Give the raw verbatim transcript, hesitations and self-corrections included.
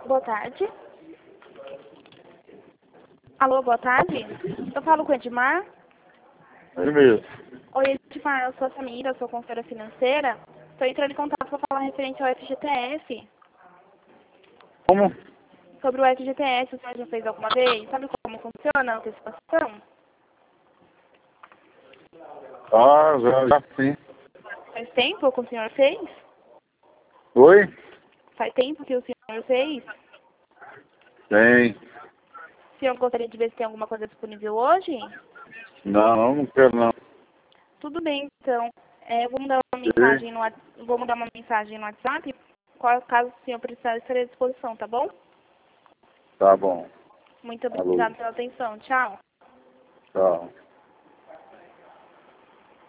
Boa tarde. Alô, boa tarde. Eu falo com o Edmar. É mesmo. Oi, Edmar, eu sou a Samira, eu sou consultora financeira. Estou entrando em contato para falar referente ao F G T S. Como? Sobre o F G T S, o senhor já fez alguma vez? Sabe como funciona a antecipação? Ah, já, já sim. Faz tempo que o senhor fez? Oi? Faz tempo que o senhor fez? Tem. O senhor gostaria de ver se tem alguma coisa disponível hoje? Não, não, não quero não. Tudo bem, então. É, eu vou mandar uma Sim. mensagem no, Whats- vou mandar uma mensagem no WhatsApp. Qual, caso o senhor precisar, eu estarei à disposição, tá bom? Tá bom. Muito Alô. obrigada pela atenção. Tchau. Tchau.